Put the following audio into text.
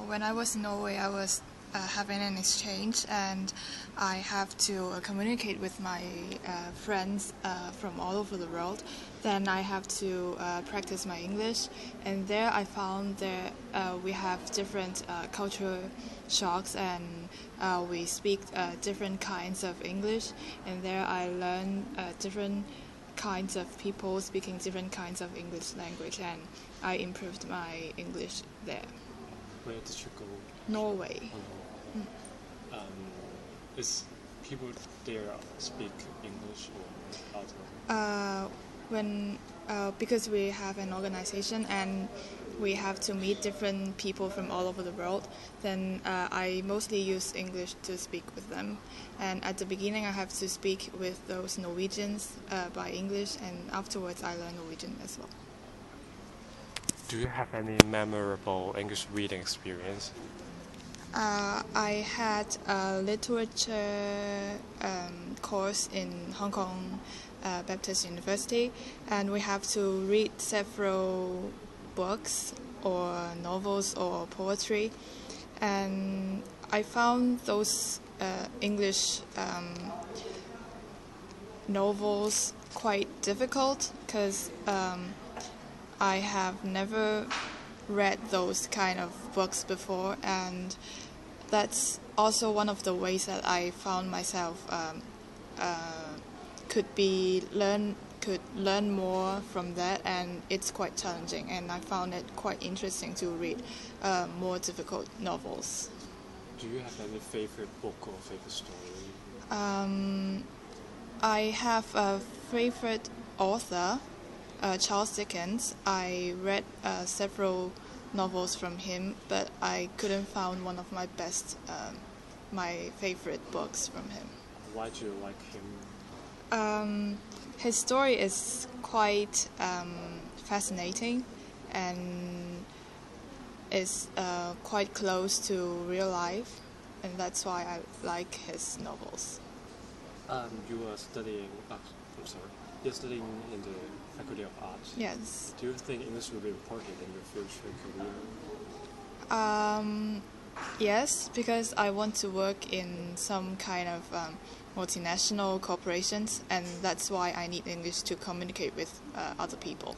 When I was in Norway, I was having an exchange, and I have to communicate with my friends from all over the world. Then I have to practice my English, and there I found that we have different cultural shocks, and we speak different kinds of English, and there I learned different kinds of people speaking different kinds of English language, and I improved my English there. Where did you go? Norway. Is people there speak English or other? Because we have an organization and we have to meet different people from all over the world, then I mostly use English to speak with them. And at the beginning I have to speak with those Norwegians by English, and afterwards I learn Norwegian as well. Do you have any memorable English reading experience? I had a literature course in Hong Kong Baptist University, and we have to read several books or novels or poetry, and I found those English novels quite difficult because I have never read those kind of books before, and that's also one of the ways that I found myself could learn more from that, and it's quite challenging, and I found it quite interesting to read more difficult novels. Do you have any favorite book or favorite story? I have a favorite author, Charles Dickens. I read several novels from him, but I couldn't find one of my favorite books from him. Why do you like him? His story is quite fascinating, and is quite close to real life, and that's why I like his novels. You're studying in the Faculty of Arts. Yes. Do you think English will be important in your future career? Yes, because I want to work in some kind of multinational corporations, and that's why I need English to communicate with other people.